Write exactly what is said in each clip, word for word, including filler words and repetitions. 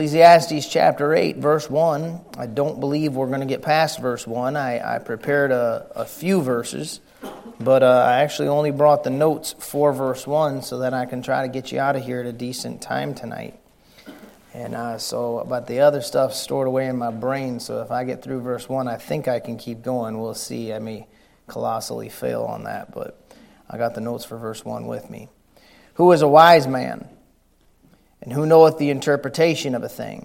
Ecclesiastes chapter eight, verse one. I don't believe we're going to get past verse one. I, I prepared a, a few verses, but uh, I actually only brought the notes for verse one so that I can try to get you out of here at a decent time tonight. And uh, so, but the other stuff's stored away in my brain, so if I get through verse one, I think I can keep going. We'll see. I may colossally fail on that, but I got the notes for verse one with me. Who is a wise man? And who knoweth the interpretation of a thing?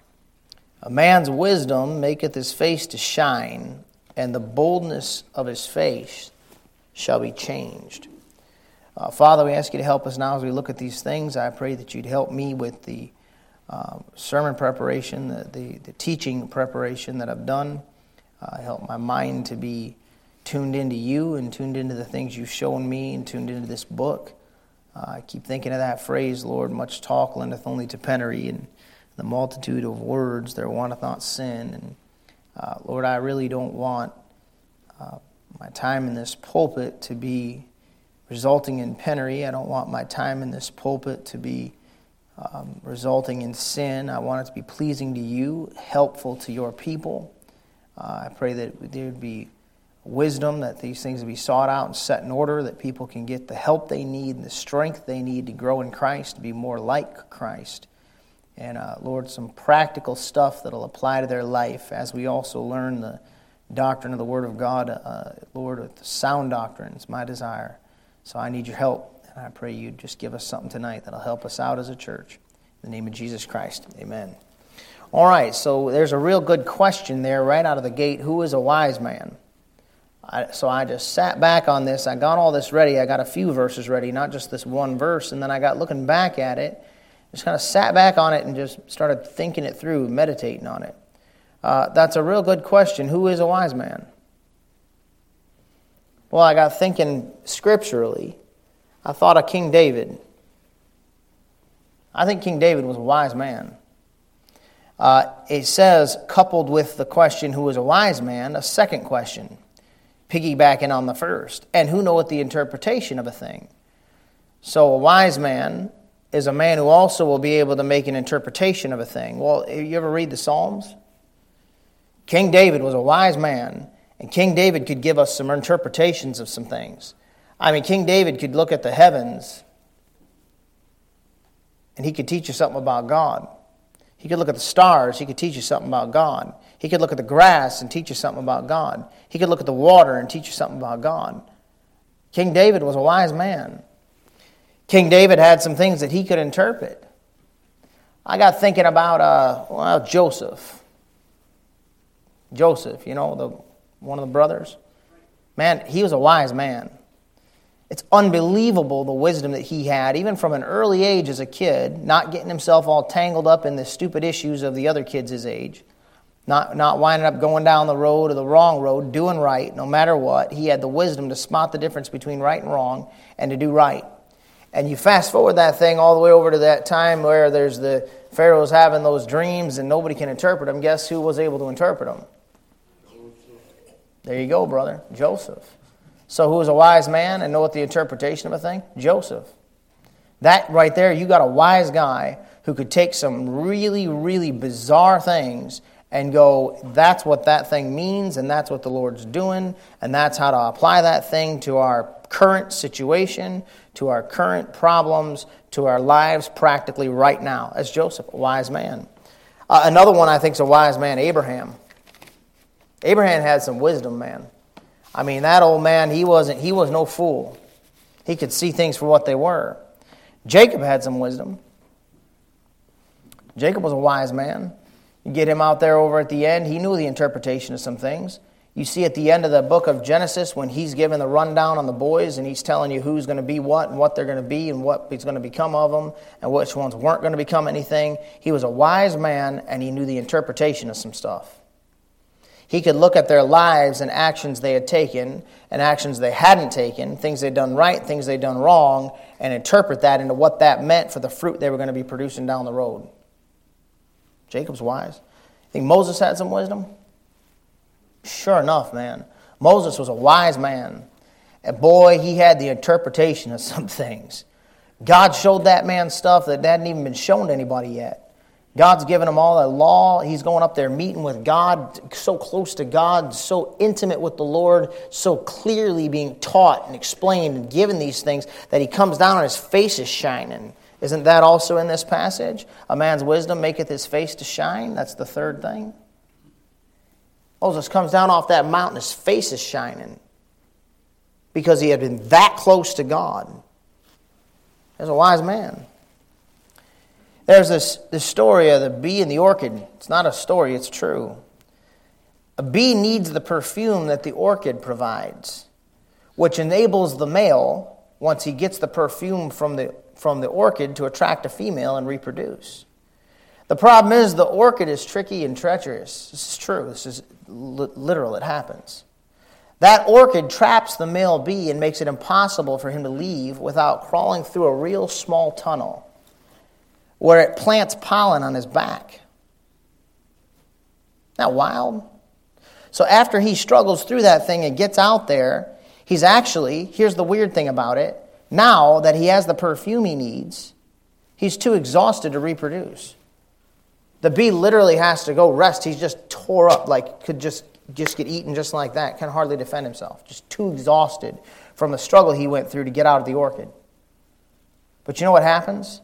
A man's wisdom maketh his face to shine, and the boldness of his face shall be changed. Uh, Father, we ask you to help us now as we look at these things. I pray that you'd help me with the uh, sermon preparation, the, the, the teaching preparation that I've done. Uh, help my mind to be tuned into you and tuned into the things you've shown me and tuned into this book. Uh, I keep thinking of that phrase, Lord, much talk lendeth only to penury, and the multitude of words there wanteth not sin. And uh, Lord, I really don't want uh, my time in this pulpit to be resulting in penury. I don't want my time in this pulpit to be um, resulting in sin. I want it to be pleasing to you, helpful to your people. Uh, I pray that there would be wisdom, that these things will be sought out and set in order, that people can get the help they need and the strength they need to grow in Christ, to be more like Christ. And uh, Lord, some practical stuff that will apply to their life as we also learn the doctrine of the Word of God. Uh, Lord, with the sound doctrine is my desire. So I need your help, and I pray you just give us something tonight that will help us out as a church. In the name of Jesus Christ, amen. All right, so there's a real good question there right out of the gate. Who is a wise man? I, so I just sat back on this. I got all this ready. I got a few verses ready, not just this one verse. And then I got looking back at it, just kind of sat back on it and just started thinking it through, meditating on it. Uh, that's a real good question. Who is a wise man? Well, I got thinking scripturally. I thought of King David. I think King David was a wise man. Uh, it says, coupled with the question, who is a wise man, a second question, piggybacking on the first. And who knoweth the interpretation of a thing? So a wise man is a man who also will be able to make an interpretation of a thing. Well, you ever read the Psalms? King David was a wise man, and King David could give us some interpretations of some things. I mean, King David could look at the heavens, and he could teach you something about God. He could look at the stars, he could teach you something about God. He could look at the grass and teach you something about God. He could look at the water and teach you something about God. King David was a wise man. King David had some things that he could interpret. I got thinking about, uh, well, Joseph. Joseph, you know, the one of the brothers. Man, he was a wise man. It's unbelievable the wisdom that he had, even from an early age as a kid, not getting himself all tangled up in the stupid issues of the other kids his age. Not, not winding up going down the road or the wrong road, doing right no matter what. He had the wisdom to spot the difference between right and wrong and to do right. And you fast forward that thing all the way over to that time where there's the Pharaoh's having those dreams and nobody can interpret them. Guess who was able to interpret them? There you go, brother. Joseph. So who was a wise man and knoweth the interpretation of a thing? Joseph. That right there, you got a wise guy who could take some really, really bizarre things and go, that's what that thing means, and that's what the Lord's doing, and that's how to apply that thing to our current situation, to our current problems, to our lives practically right now. That's Joseph, a wise man. Uh, another one I think is a wise man, Abraham. Abraham had some wisdom, man. I mean, that old man, he wasn't, he was no fool. He could see things for what they were. Jacob had some wisdom. Jacob was a wise man. You get him out there over at the end, he knew the interpretation of some things. You see at the end of the book of Genesis when he's giving the rundown on the boys and he's telling you who's going to be what and what they're going to be and what is going to become of them and which ones weren't going to become anything. He was a wise man and he knew the interpretation of some stuff. He could look at their lives and actions they had taken and actions they hadn't taken, things they'd done right, things they'd done wrong, and interpret that into what that meant for the fruit they were going to be producing down the road. Jacob's wise. You think Moses had some wisdom? Sure enough, man. Moses was a wise man. And boy, he had the interpretation of some things. God showed that man stuff that hadn't even been shown to anybody yet. God's given him all the law. He's going up there meeting with God, so close to God, so intimate with the Lord, so clearly being taught and explained and given these things that he comes down and his face is shining. Isn't that also in this passage? A man's wisdom maketh his face to shine. That's the third thing. Moses comes down off that mountain, his face is shining because he had been that close to God. As a wise man. There's this, this story of the bee and the orchid. It's not a story, it's true. A bee needs the perfume that the orchid provides, which enables the male, once he gets the perfume from the, from the orchid, to attract a female and reproduce. The problem is the orchid is tricky and treacherous. This is true. This is li- literal. It happens. That orchid traps the male bee and makes it impossible for him to leave without crawling through a real small tunnel where it plants pollen on his back. Isn't that wild? So after he struggles through that thing and gets out there, he's actually, here's the weird thing about it, now that he has the perfume he needs, he's too exhausted to reproduce. The bee literally has to go rest. He's just tore up, like could just, just get eaten just like that. Can hardly defend himself. Just too exhausted from the struggle he went through to get out of the orchid. But you know what happens?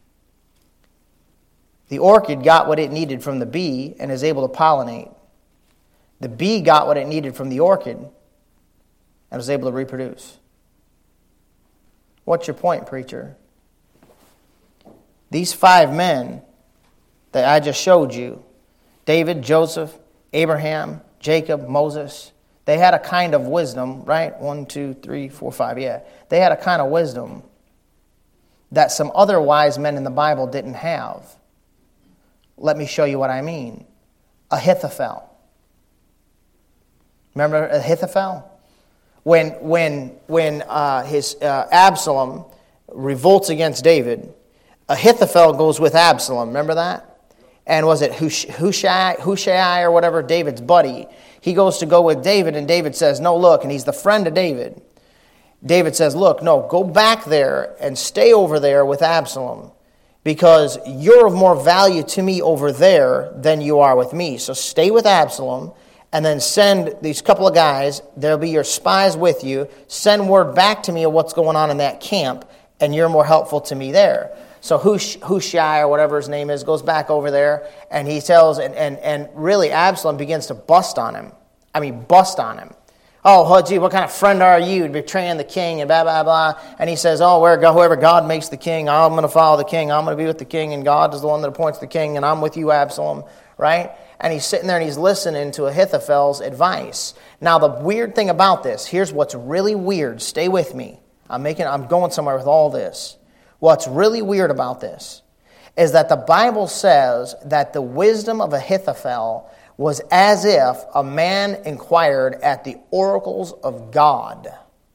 The orchid got what it needed from the bee and is able to pollinate. The bee got what it needed from the orchid and was able to reproduce. What's your point, preacher? These five men that I just showed you, David, Joseph, Abraham, Jacob, Moses, they had a kind of wisdom, right? One, two, three, four, five, yeah. They had a kind of wisdom that some other wise men in the Bible didn't have. Let me show you what I mean. Ahithophel. Remember Ahithophel? When when when uh, his uh, Absalom revolts against David, Ahithophel goes with Absalom. Remember that? And was it Hush- Hushai, Hushai or whatever, David's buddy? He goes to go with David, and David says, no, look, and he's the friend of David. David says, look, no, go back there and stay over there with Absalom, because you're of more value to me over there than you are with me. So stay with Absalom, and then send these couple of guys. There'll be your spies with you. Send word back to me of what's going on in that camp, and you're more helpful to me there. So Hush, Hushai, or whatever his name is, goes back over there, and he tells, and, and, and really Absalom begins to bust on him. I mean, bust on him. Oh, gee, what kind of friend are you, betraying the king, and blah, blah, blah. And he says, oh, where, whoever God makes the king, I'm going to follow the king. I'm going to be with the king, and God is the one that appoints the king, and I'm with you, Absalom, right? And he's sitting there, and he's listening to Ahithophel's advice. Now, the weird thing about this, here's what's really weird. Stay with me. I'm making, I'm going somewhere with all this. What's really weird about this is that the Bible says that the wisdom of Ahithophel was as if a man inquired at the oracles of God.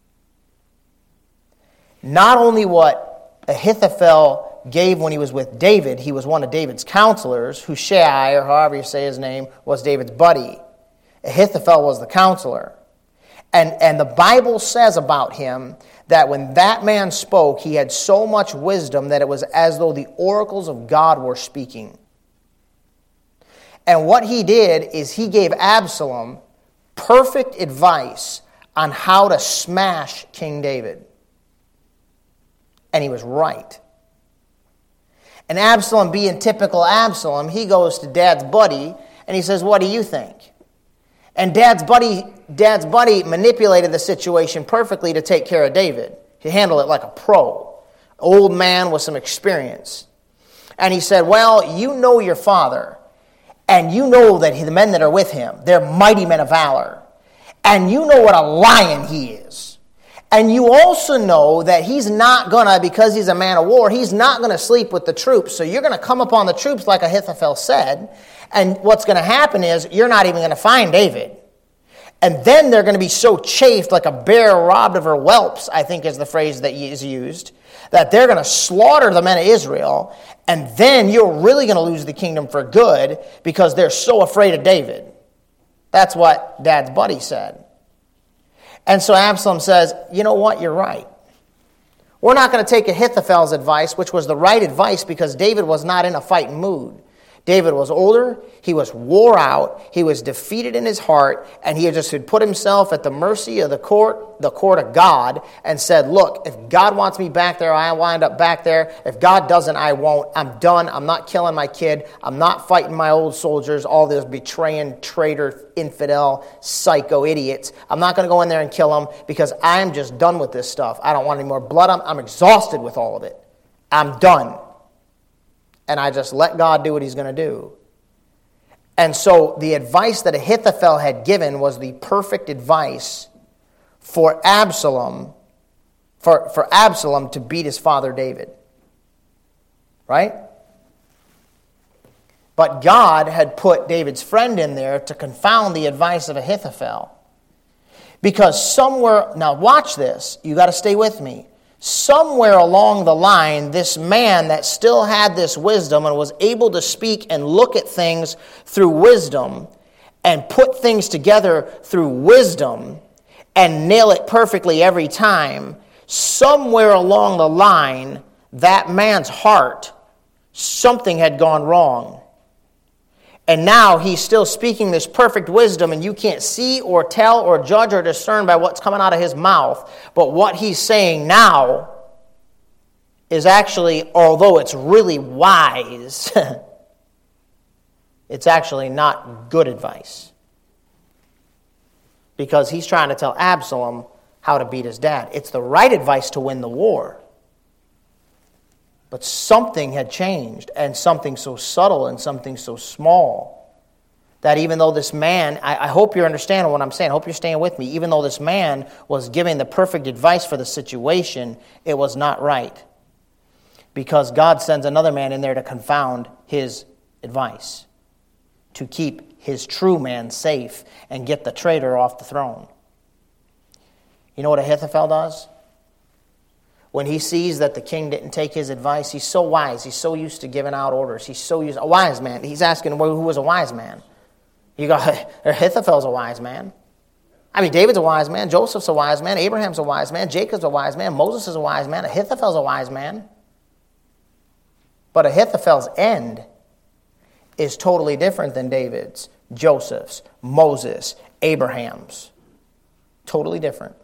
Not only what Ahithophel gave when he was with David, he was one of David's counselors. Hushai, or however you say his name, was David's buddy. Ahithophel was the counselor. And, and the Bible says about him that when that man spoke, he had so much wisdom that it was as though the oracles of God were speaking. And what he did is he gave Absalom perfect advice on how to smash King David. And he was right. And Absalom, being typical Absalom, he goes to Dad's buddy and he says, what do you think? And Dad's buddy, Dad's buddy manipulated the situation perfectly to take care of David. He handled it like a pro. Old man with some experience. And he said, well, you know your father. And you know that the men that are with him, they're mighty men of valor. And you know what a lion he is. And you also know that he's not going to, because he's a man of war, he's not going to sleep with the troops. So you're going to come upon the troops like Ahithophel said. And what's going to happen is you're not even going to find David. And then they're going to be so chafed like a bear robbed of her whelps, I think is the phrase that is used, that they're going to slaughter the men of Israel. And then you're really going to lose the kingdom for good because they're so afraid of David. That's what Dad's buddy said. And so Absalom says, you know what, you're right. We're not going to take Ahithophel's advice, which was the right advice because David was not in a fighting mood. David was older, he was wore out, he was defeated in his heart, and he just had put himself at the mercy of the court, the court of God, and said, look, if God wants me back there, I wind up back there. If God doesn't, I won't. I'm done. I'm not killing my kid. I'm not fighting my old soldiers, all those betraying, traitor, infidel, psycho idiots. I'm not going to go in there and kill them because I'm just done with this stuff. I don't want any more blood. I'm, I'm exhausted with all of it. I'm done. And I just let God do what he's going to do. And so the advice that Ahithophel had given was the perfect advice for Absalom, for, for Absalom to beat his father David. Right? But God had put David's friend in there to confound the advice of Ahithophel. Because somewhere, now watch this, you got to stay with me. Somewhere along the line, this man that still had this wisdom and was able to speak and look at things through wisdom and put things together through wisdom and nail it perfectly every time, somewhere along the line, that man's heart, something had gone wrong. And now he's still speaking this perfect wisdom, and you can't see or tell or judge or discern by what's coming out of his mouth. But what he's saying now is actually, although it's really wise, it's actually not good advice. Because he's trying to tell Absalom how to beat his dad. It's the right advice to win the war. But something had changed, and something so subtle and something so small, that even though this man, I, I hope you're understanding what I'm saying, I hope you're staying with me, even though this man was giving the perfect advice for the situation, it was not right. Because God sends another man in there to confound his advice, to keep his true man safe and get the traitor off the throne. You know what Ahithophel does? When he sees that the king didn't take his advice, he's so wise. He's so used to giving out orders. He's so used, a wise man. He's asking who was a wise man. You got Ahithophel's a wise man. I mean, David's a wise man. Joseph's a wise man. Abraham's a wise man. Jacob's a wise man. Moses is a wise man. Ahithophel's a wise man. But Ahithophel's end is totally different than David's, Joseph's, Moses, Abraham's. Totally different.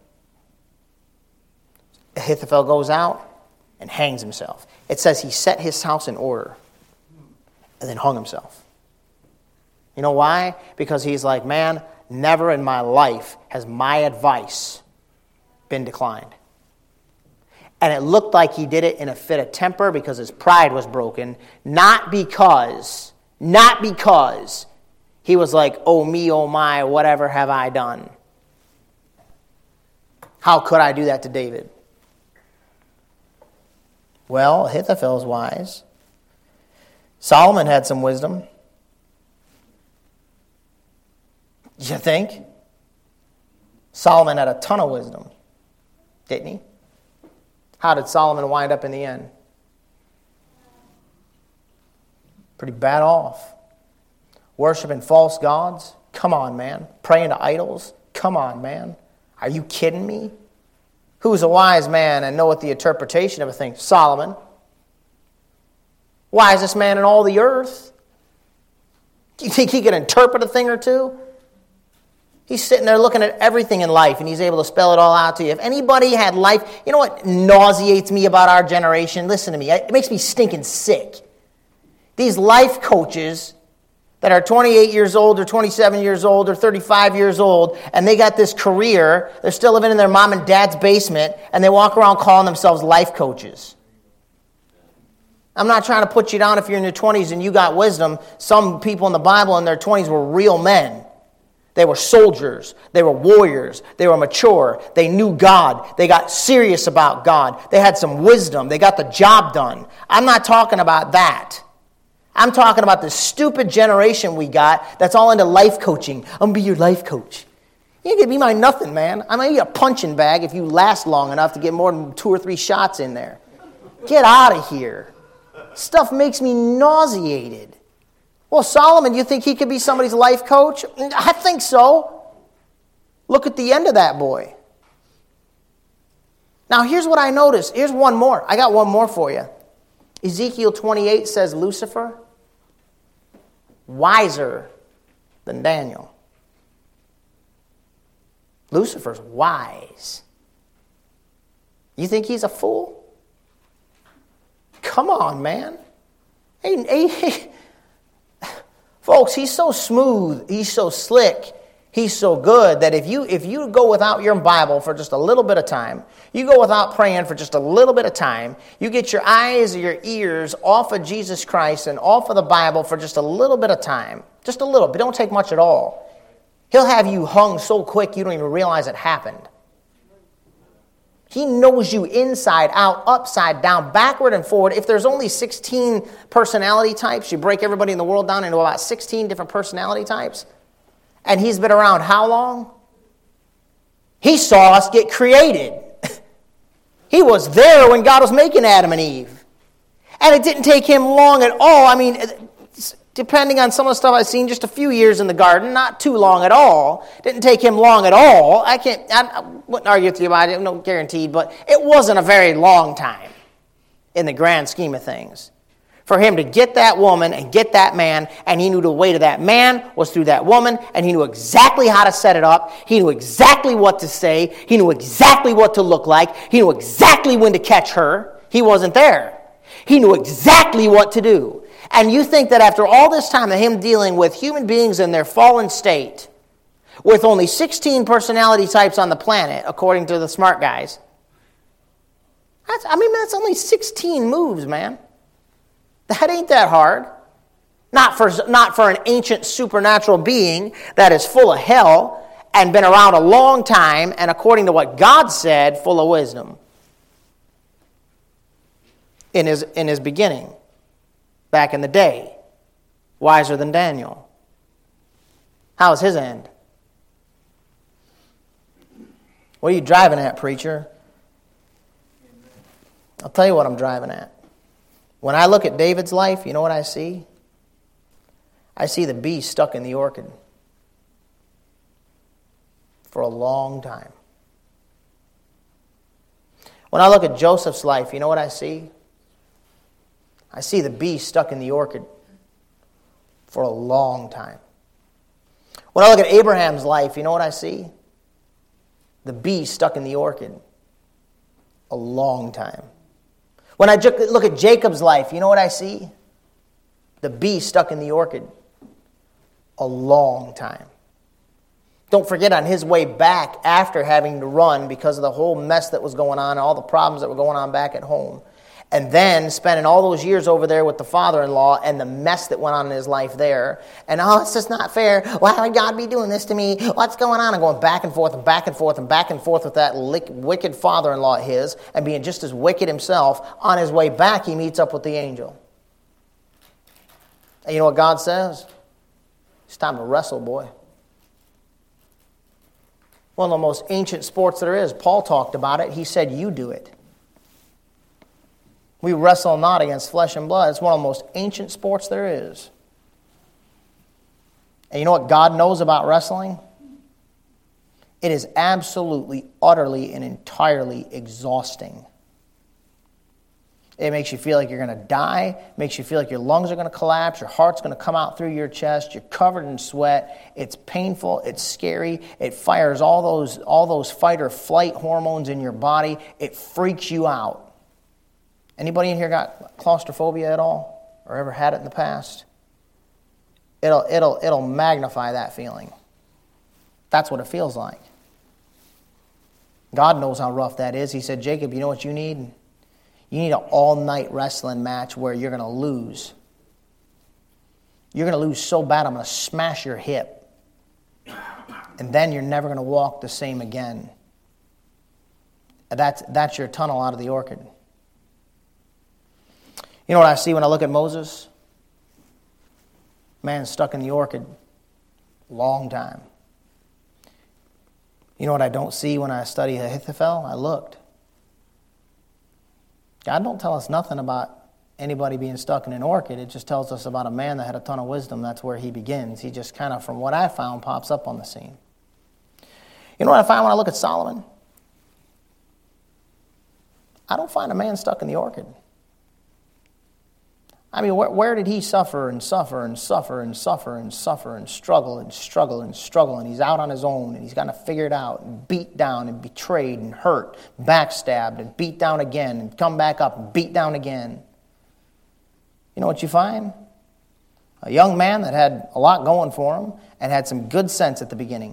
Ahithophel goes out and hangs himself. It says he set his house in order and then hung himself. You know why? Because he's like, man, never in my life has my advice been declined. And it looked like he did it in a fit of temper because his pride was broken, not because, not because he was like, oh me, oh my, whatever have I done? How could I do that to David? Well, Ahithophel is wise. Solomon had some wisdom. You think? Solomon had a ton of wisdom, didn't he? How did Solomon wind up in the end? Pretty bad off. Worshipping false gods? Come on, man. Praying to idols? Come on, man. Are you kidding me? Who's a wise man and knoweth the interpretation of a thing? Solomon. Wisest man in all the earth. Do you think he can interpret a thing or two? He's sitting there looking at everything in life, and he's able to spell it all out to you. If anybody had life, you know what nauseates me about our generation? Listen to me. It makes me stinking sick. These life coaches that are twenty-eight years old or twenty-seven years old or thirty-five years old, and they got this career, they're still living in their mom and dad's basement, and they walk around calling themselves life coaches. I'm not trying to put you down if you're in your twenties and you got wisdom. Some people in the Bible in their twenties were real men. They were soldiers. They were warriors. They were mature. They knew God. They got serious about God. They had some wisdom. They got the job done. I'm not talking about that. I'm talking about the stupid generation we got that's all into life coaching. I'm going to be your life coach. You ain't going to be my nothing, man. I'm going to be a punching bag if you last long enough to get more than two or three shots in there. Get out of here. Stuff makes me nauseated. Well, Solomon, you think he could be somebody's life coach? I think so. Look at the end of that boy. Now, here's what I noticed. Here's one more. I got one more for you. Ezekiel twenty-eight says Lucifer. wiser than Daniel. Lucifer's wise. You think he's a fool? Come on, man. Hey, hey, hey. Folks, he's so smooth, he's so slick, he's so good that if you if you go without your Bible for just a little bit of time, you go without praying for just a little bit of time, you get your eyes or your ears off of Jesus Christ and off of the Bible for just a little bit of time, just a little, but don't take much at all. He'll have you hung so quick you don't even realize it happened. He knows you inside out, upside down, backward and forward. If there's only sixteen personality types, you break everybody in the world down into about sixteen different personality types. And he's been around how long? He saw us get created. He was there when God was making Adam and Eve. And it didn't take him long at all. I mean, depending on some of the stuff I've seen, just a few years in the garden, not too long at all. Didn't take him long at all. I can't, I, I wouldn't argue with you about it, no guaranteed, but it wasn't a very long time in the grand scheme of things. For him to get that woman and get that man, and he knew the way to that man was through that woman, and he knew exactly how to set it up. He knew exactly what to say. He knew exactly what to look like. He knew exactly when to catch her. He wasn't there. He knew exactly what to do. And you think that after all this time of him dealing with human beings in their fallen state, with only sixteen personality types on the planet, according to the smart guys, that's, I mean, that's only sixteen moves, man. That ain't that hard. Not for, not for an ancient supernatural being that is full of hell and been around a long time and, according to what God said, full of wisdom in his, in his beginning. Back in the day, wiser than Daniel. How was his end? What are you driving at, preacher? I'll tell you what I'm driving at. When I look at David's life, you know what I see? I see the bee stuck in the orchid for a long time. When I look at Joseph's life, you know what I see? I see the bee stuck in the orchid for a long time. When I look at Abraham's life, you know what I see? The bee stuck in the orchid a long time. When I look at Jacob's life, you know what I see? The bee stuck in the orchid a long time. Don't forget, on his way back after having to run because of the whole mess that was going on, all the problems that were going on back at home, and then spending all those years over there with the father-in-law and the mess that went on in his life there. And, oh, it's just not fair. Why would God be doing this to me? What's going on? And going back and forth and back and forth and back and forth with that wicked father-in-law of his and being just as wicked himself. On his way back, he meets up with the angel. And you know what God says? It's time to wrestle, boy. One of the most ancient sports there is. Paul talked about it. He said, you do it. We wrestle not against flesh and blood. It's one of the most ancient sports there is. And you know what God knows about wrestling? It is absolutely, utterly, and entirely exhausting. It makes you feel like you're going to die. It makes you feel like your lungs are going to collapse. Your heart's going to come out through your chest. You're covered in sweat. It's painful. It's scary. It fires all those, all those fight or flight hormones in your body. It freaks you out. Anybody in here got claustrophobia at all? Or ever had it in the past? It'll, it'll, it'll magnify that feeling. That's what it feels like. God knows how rough that is. He said, Jacob, you know what you need? You need an all-night wrestling match where you're going to lose. You're going to lose so bad, I'm going to smash your hip. And then you're never going to walk the same again. That's, that's your tunnel out of the orchid. You know what I see when I look at Moses? Man stuck in the orchid a long time. You know what I don't see when I study Ahithophel? I looked. God don't tell us nothing about anybody being stuck in an orchid. It just tells us about a man that had a ton of wisdom. That's where he begins. He just kind of, from what I found, pops up on the scene. You know what I find when I look at Solomon? I don't find a man stuck in the orchid. I mean, where, where did he suffer and suffer and suffer and suffer and suffer and struggle and struggle and struggle, and he's out on his own and he's got to figure it out, and beat down and betrayed and hurt, backstabbed and beat down again and come back up and beat down again. You know what you find? A young man that had a lot going for him and had some good sense at the beginning.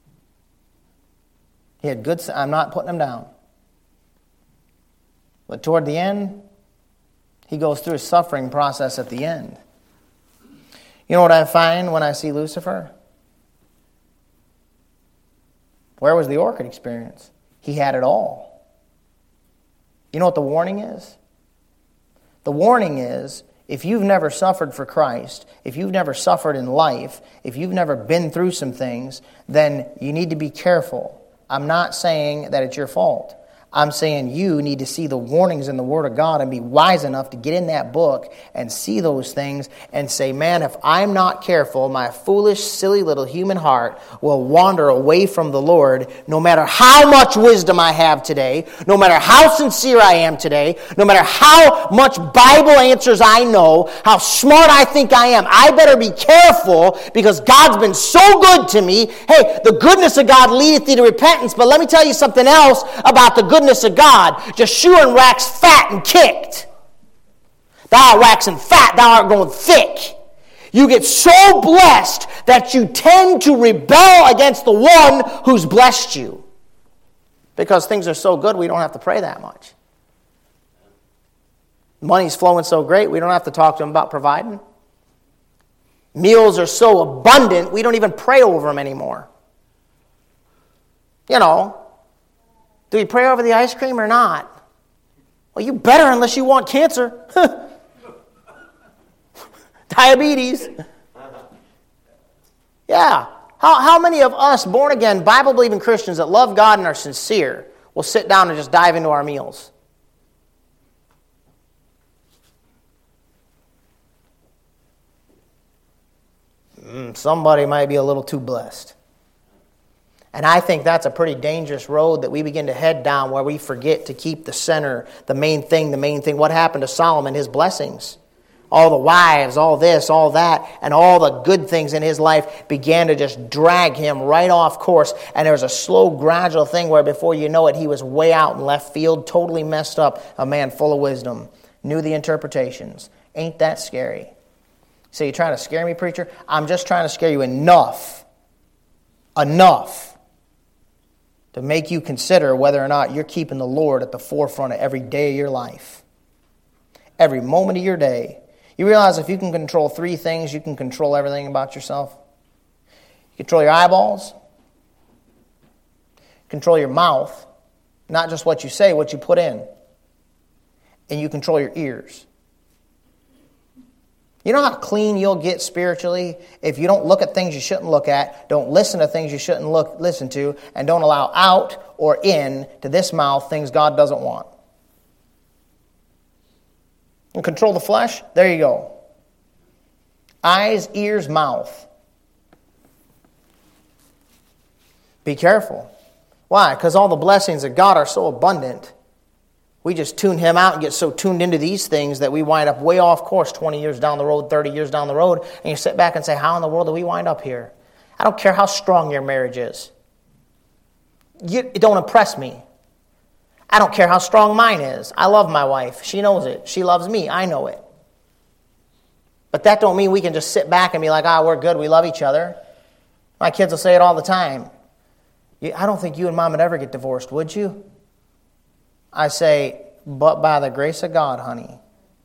He had good sense. I'm not putting him down. But toward the end, he goes through a suffering process at the end. You know what I find when I see Lucifer? Where was the orchid experience? He had it all. You know what the warning is? The warning is, if you've never suffered for Christ, if you've never suffered in life, if you've never been through some things, then you need to be careful. I'm not saying that it's your fault. I'm saying you need to see the warnings in the Word of God and be wise enough to get in that book and see those things and say, man, if I'm not careful, my foolish, silly little human heart will wander away from the Lord no matter how much wisdom I have today, no matter how sincere I am today, no matter how much Bible answers I know, how smart I think I am. I better be careful because God's been so good to me. Hey, the goodness of God leadeth thee to repentance, but let me tell you something else about the goodness of God. Jeshua waxed fat and kicked. Thou art waxing fat, thou art going thick. You get so blessed that you tend to rebel against the one who's blessed you. Because things are so good, we don't have to pray that much. Money's flowing so great, we don't have to talk to him about providing. Meals are so abundant, we don't even pray over them anymore. You know, do we pray over the ice cream or not? Well, you better unless you want cancer. Diabetes. Yeah. How, how many of us, born-again, Bible-believing Christians that love God and are sincere, will sit down and just dive into our meals? Mm, somebody might be a little too blessed. And I think that's a pretty dangerous road that we begin to head down where we forget to keep the center, the main thing, the main thing. What happened to Solomon, his blessings? All the wives, all this, all that, and all the good things in his life began to just drag him right off course. And there was a slow, gradual thing where before you know it, he was way out in left field, totally messed up, a man full of wisdom, knew the interpretations. Ain't that scary? So you're trying to scare me, preacher? I'm just trying to scare you enough, enough, to make you consider whether or not you're keeping the Lord at the forefront of every day of your life. Every moment of your day. You realize if you can control three things, you can control everything about yourself. You control your eyeballs. Control your mouth. Not just what you say, what you put in. And you control your ears. You know how clean you'll get spiritually if you don't look at things you shouldn't look at, don't listen to things you shouldn't look listen to, and don't allow out or in to this mouth things God doesn't want. And control the flesh, there you go. Eyes, ears, mouth. Be careful. Why? Because all the blessings of God are so abundant. We just tune him out and get so tuned into these things that we wind up way off course twenty years down the road, thirty years down the road, and you sit back and say, how in the world do we wind up here? I don't care how strong your marriage is. You, it don't impress me. I don't care how strong mine is. I love my wife. She knows it. She loves me. I know it. But that don't mean we can just sit back and be like, ah, oh, we're good. We love each other. My kids will say it all the time. I don't think you and Mom would ever get divorced, would you? I say, but by the grace of God, honey.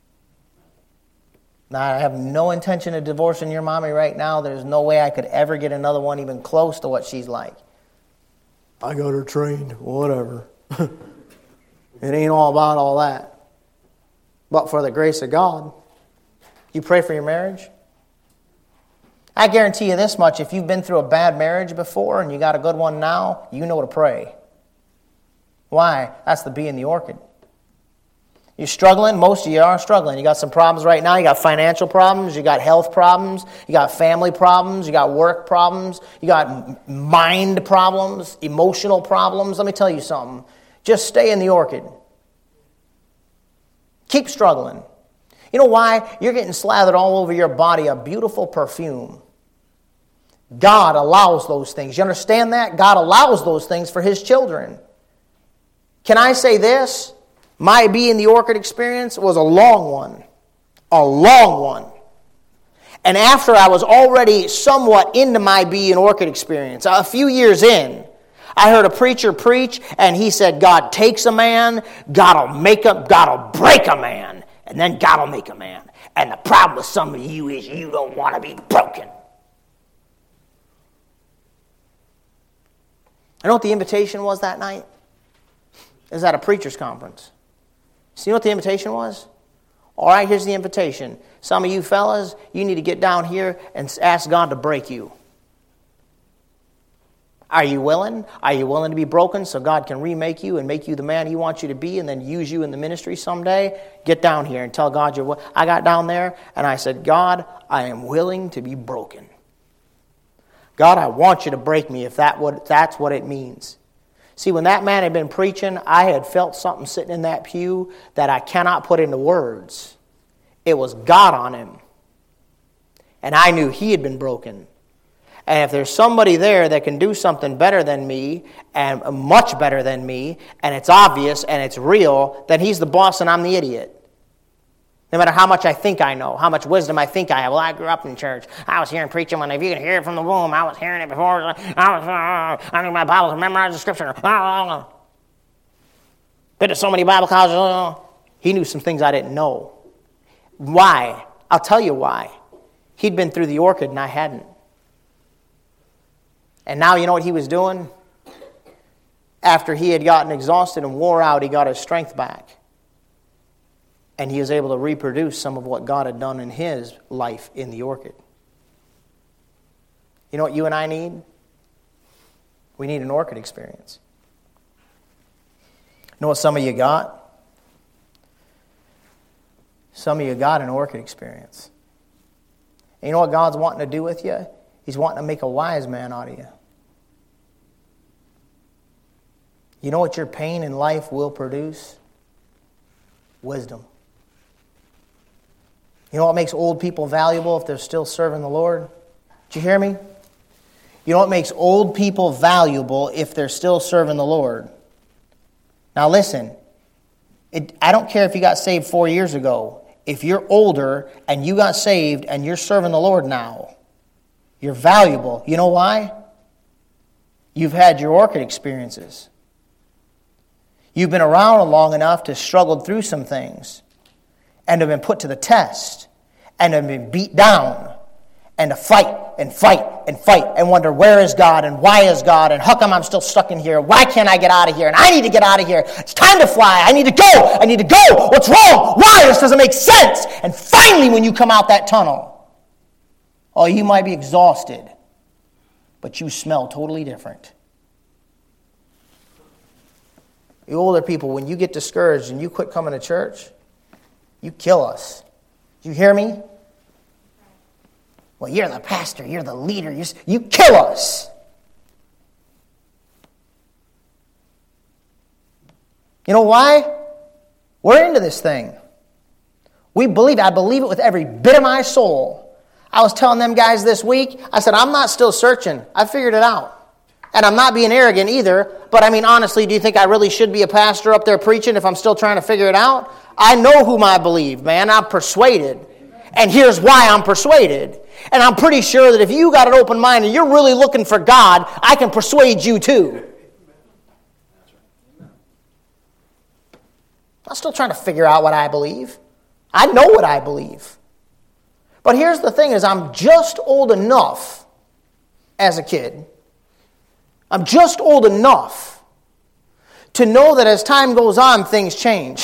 Now, I have no intention of divorcing your mommy right now. There's no way I could ever get another one even close to what she's like. I got her trained, whatever. It ain't all about all that. But for the grace of God, you pray for your marriage? I guarantee you this much, if you've been through a bad marriage before and you got a good one now, you know to pray. Why? That's the bee in the orchid. You're struggling? Most of you are struggling. You got some problems right now. You got financial problems. You got health problems. You got family problems. You got work problems. You got mind problems, emotional problems. Let me tell you something. Just stay in the orchid. Keep struggling. You know why? You're getting slathered all over your body a beautiful perfume. God allows those things. You understand that? God allows those things for His children. Can I say this? My Be in the Orchid experience was a long one. A long one. And after I was already somewhat into my Be in Orchid experience, a few years in, I heard a preacher preach, and he said, God takes a man, God will make a, God will break a man, and then God will make a man. And the problem with some of you is you don't want to be broken. I know what the invitation was that night? It was at a preacher's conference. See what the invitation was? All right, here's the invitation. Some of you fellas, you need to get down here and ask God to break you. Are you willing? Are you willing to be broken so God can remake you and make you the man He wants you to be and then use you in the ministry someday? Get down here and tell God you're willing. I got down there and I said, God, I am willing to be broken. God, I want you to break me if that what, that's what it means. See, when that man had been preaching, I had felt something sitting in that pew that I cannot put into words. It was God on him. And I knew he had been broken. And if there's somebody there that can do something better than me, and much better than me, and it's obvious and it's real, then he's the boss and I'm the idiot. No matter how much I think I know, how much wisdom I think I have. Well, I grew up in church. I was hearing preaching when if you can hear it from the womb. I was hearing it before. I was, uh, I knew my Bible, memorized the Scripture. Uh, been to so many Bible colleges. Uh, he knew some things I didn't know. Why? I'll tell you why. He'd been through the orchid and I hadn't. And now you know what he was doing? After he had gotten exhausted and wore out, he got his strength back. And he was able to reproduce some of what God had done in his life in the orchid. You know what you and I need? We need an orchid experience. You know what some of you got? Some of you got an orchid experience. And you know what God's wanting to do with you? He's wanting to make a wise man out of you. You know what your pain in life will produce? Wisdom. You know what makes old people valuable if they're still serving the Lord? Did you hear me? You know what makes old people valuable if they're still serving the Lord? Now listen, it, I don't care if you got saved four years ago. If you're older and you got saved and you're serving the Lord now, you're valuable. You know why? You've had your orchid experiences. You've been around long enough to struggle through some things and have been put to the test and have been beat down and to fight and fight and fight and wonder where is God and why is God and how come I'm still stuck in here? Why can't I get out of here? And I need to get out of here. It's time to fly. I need to go. I need to go. What's wrong? Why? This doesn't make sense. And finally when you come out that tunnel, oh, you might be exhausted, but you smell totally different. The older people, when you get discouraged and you quit coming to church, you kill us. You hear me? Well, you're the pastor. You're the leader. You're, you kill us. You know why? We're into this thing. We believe it. I believe it with every bit of my soul. I was telling them guys this week, I said, I'm not still searching. I figured it out. And I'm not being arrogant either, but I mean, honestly, do you think I really should be a pastor up there preaching if I'm still trying to figure it out? I know whom I believe, man. I'm persuaded. And here's why I'm persuaded. And I'm pretty sure that if you got an open mind and you're really looking for God, I can persuade you too. I'm still trying to figure out what I believe. I know what I believe. But here's the thing is I'm just old enough as a kid. I'm just old enough to know that as time goes on, things change.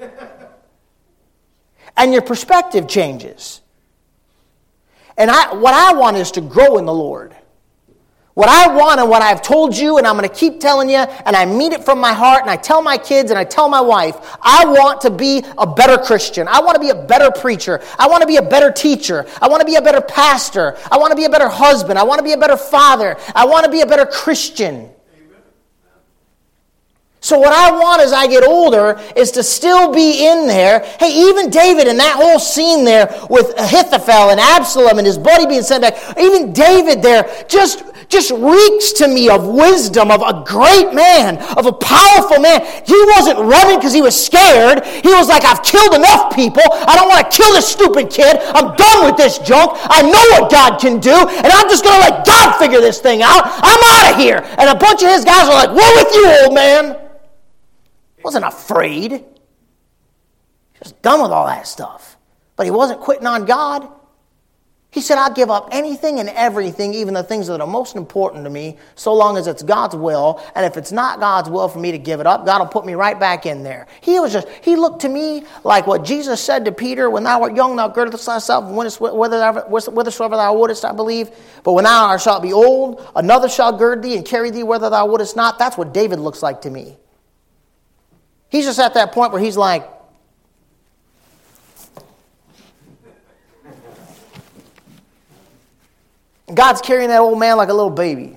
And your perspective changes. And I, what I want is to grow in the Lord. What I want and what I've told you, and I'm going to keep telling you, and I mean it from my heart, and I tell my kids, and I tell my wife, I want to be a better Christian. I want to be a better preacher. I want to be a better teacher. I want to be a better pastor. I want to be a better husband. I want to be a better father. I want to be a better Christian. So what I want as I get older is to still be in there. Hey, even David in that whole scene there with Ahithophel and Absalom and his buddy being sent back, even David there just, just reeks to me of wisdom, of a great man, of a powerful man. He wasn't running because he was scared. He was like, I've killed enough people. I don't want to kill this stupid kid. I'm done with this junk. I know what God can do, and I'm just going to let God figure this thing out. I'm out of here. And a bunch of his guys are like, we're with you, old man. Wasn't afraid. Just done with all that stuff. But he wasn't quitting on God. He said, I'll give up anything and everything, even the things that are most important to me, so long as it's God's will. And if it's not God's will for me to give it up, God will put me right back in there. He was just, he looked to me like what Jesus said to Peter, when thou art young, thou girdest thyself, whithersoever thou wouldest, I believe. But when thou shalt be old, another shall gird thee and carry thee whither thou wouldest not. That's what David looks like to me. He's just at that point where he's like, God's carrying that old man like a little baby.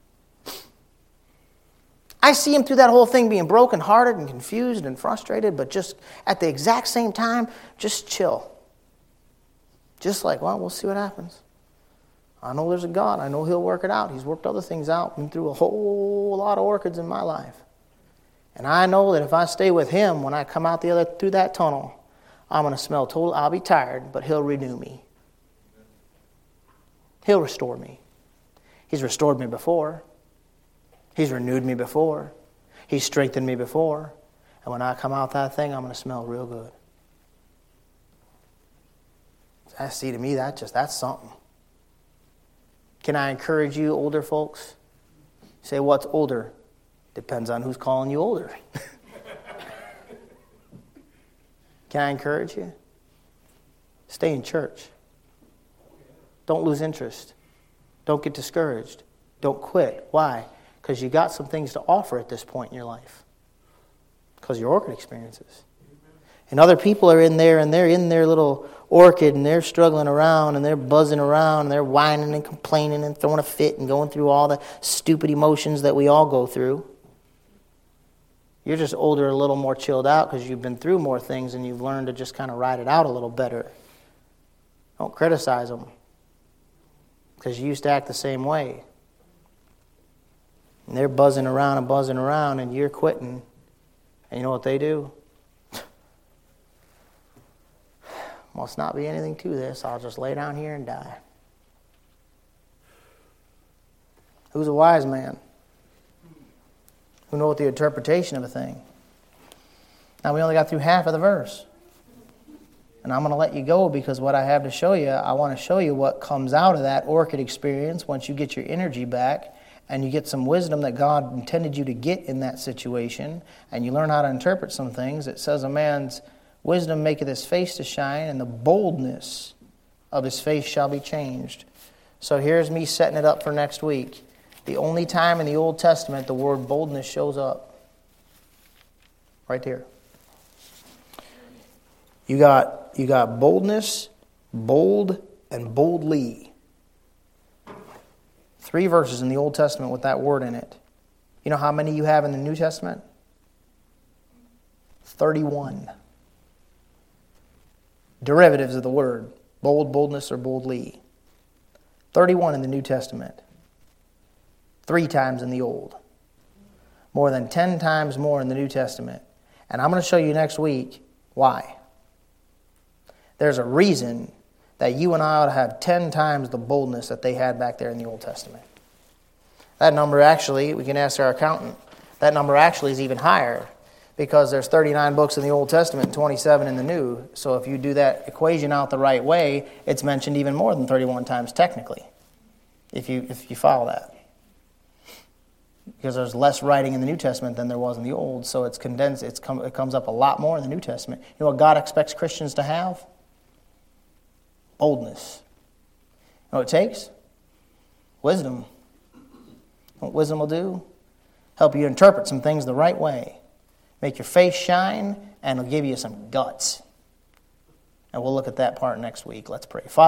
I see him through that whole thing being brokenhearted and confused and frustrated, but just at the exact same time, just chill. Just like, well, we'll see what happens. I know there's a God. I know he'll work it out. He's worked other things out. Been through a whole lot of orchids in my life. And I know that if I stay with him, when I come out the other through that tunnel, I'm going to smell total. I'll be tired, but he'll renew me. He'll restore me. He's restored me before. He's renewed me before. He's strengthened me before. And when I come out that thing, I'm going to smell real good. I see, to me, that just that's something. Can I encourage you, older folks? Say, what's older? Depends on who's calling you older. Can I encourage you? Stay in church. Don't lose interest. Don't get discouraged. Don't quit. Why? Because you got some things to offer at this point in your life. Because of your orchid experiences. And other people are in there, and they're in their little orchid, and they're struggling around, and they're buzzing around, and they're whining and complaining and throwing a fit and going through all the stupid emotions that we all go through. You're just older, a little more chilled out because you've been through more things and you've learned to just kind of ride it out a little better. Don't criticize them because you used to act the same way. And they're buzzing around and buzzing around and you're quitting. And you know what they do? Must not be anything to this. I'll just lay down here and die. Who's a wise man? Who know what the interpretation of a thing. Now we only got through half of the verse. And I'm going to let you go because what I have to show you, I want to show you what comes out of that orchid experience once you get your energy back and you get some wisdom that God intended you to get in that situation and you learn how to interpret some things. It says a man's wisdom maketh his face to shine and the boldness of his face shall be changed. So here's me setting it up for next week. The only time in the Old Testament the word boldness shows up. Right there. You got, you got boldness, bold, and boldly. Three verses in the Old Testament with that word in it. You know how many you have in the New Testament? thirty-one. Derivatives of the word. Bold, boldness, or boldly. thirty-one in the New Testament. Three times in the Old. More than ten times more in the New Testament. And I'm going to show you next week why. There's a reason that you and I ought to have ten times the boldness that they had back there in the Old Testament. That number actually, we can ask our accountant, that number actually is even higher because there's thirty-nine books in the Old Testament and twenty-seven in the New. So if you do that equation out the right way, it's mentioned even more than thirty-one times technically, if you if you follow that. Because there's less writing in the New Testament than there was in the Old, so it's condensed. It's come, it comes up a lot more in the New Testament. You know what God expects Christians to have? Boldness. You know what it takes? Wisdom. You know what wisdom will do? Help you interpret some things the right way. Make your face shine, and it'll give you some guts. And we'll look at that part next week. Let's pray. Father,